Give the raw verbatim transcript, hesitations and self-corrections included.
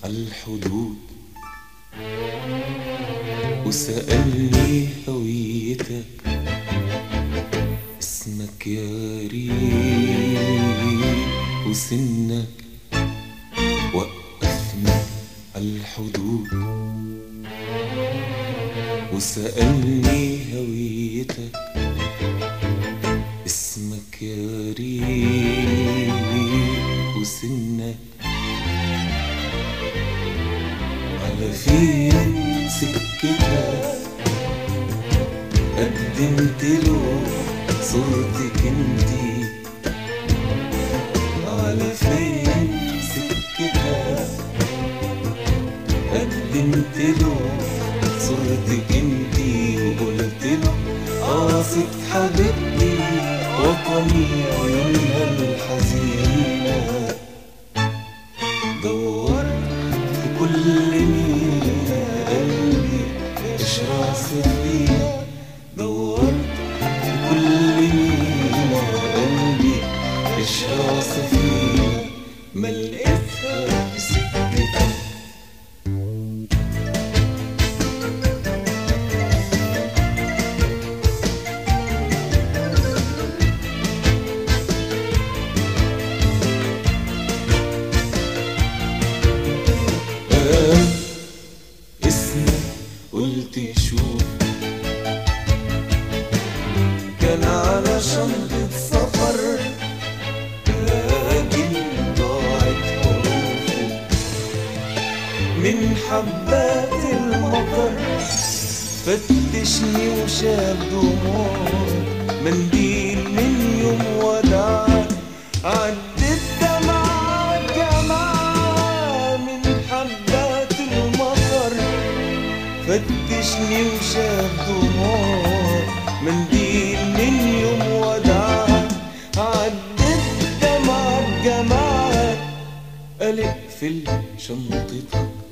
عالحدود وسألني هويتك اسمك يا ريت وسنك وقفني عالحدود وسألني هويتك اسمك يا ريت وسنك على فين سكتك قدمت له صورتك انتي على فين سكتك قدمت له صورتك انتي وقلت له قاصد حبيبتي وطني عيونها الحزينة دورت في كل مينا قلبي ايش راسك فيها دورت في كل مينا قلبي ايش راسك فيها ما لقيتها في سكتك اسمك قلت شوف كان على شنطة سفر لكن ضاعت حروفه من حبات المطر فتشني وشاف دموعك منديل من يوم وداعك عدت دمعة جمعة من حبات المطر فتشني وشاف دموعك منديل من يوم وداعك عدت دمعة جمعة قال اقفل شنطتك